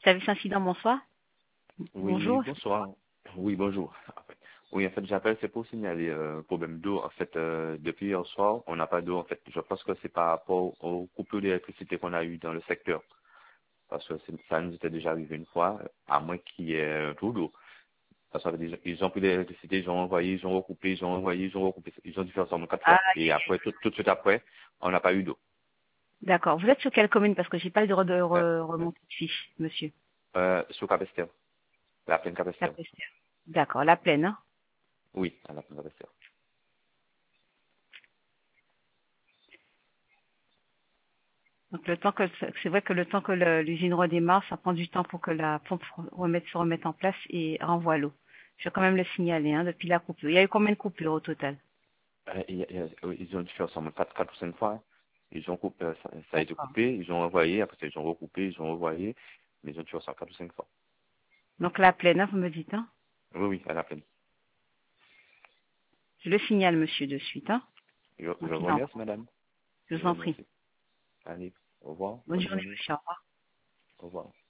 Service incident, bonsoir. Oui, Bonjour. bonsoir. Oui, bonjour. Oui, en fait, j'appelle, c'est pour signaler problème d'eau. En fait, depuis hier soir, on n'a pas d'eau. En fait, je pense que c'est par rapport aux coupures d'électricité qu'on a eues dans le secteur. Parce que ça nous était déjà arrivé une fois, à moins qu'il y ait un trou d'eau. Parce qu'ils ont pris l'électricité, ils ont envoyé, ils ont recoupé, ils ont envoyé, ils ont recoupé. Ils ont dû faire ça en 4 Ah, fois. Et après, tout de suite après, on n'a pas eu d'eau. d'accord. Vous êtes sur quelle commune? Parce que j'ai pas le droit de Euh, remonter de fiche, monsieur. sur Capester, la plaine La Capester. Pester. D'accord, la plaine, hein. Oui, à la plaine Capester. Donc le temps que c'est vrai que le temps que l'usine redémarre, ça prend du temps pour que la pompe se remette en place et renvoie l'eau. Je vais quand même le signaler, hein, depuis la coupure. Il y a eu combien de coupures au total? Oui, ils ont dû faire ça en 4 ou 5 fois. Ils ont coupé, ça a été D'accord. coupé, ils ont envoyé, après ça, ils ont recoupé, ils ont envoyé, mais ils ont dû faire ça 4 ou 5 fois. Donc la plaine, hein, vous me dites, hein. Oui, oui, à la peine. Je le signale, monsieur, de suite, hein. Je Donc vous il en remercie, prend. madame. Je Je vous vous en prie. remercie. Allez, au revoir, Bonne bonne journée, journée, monsieur. Au revoir. au revoir.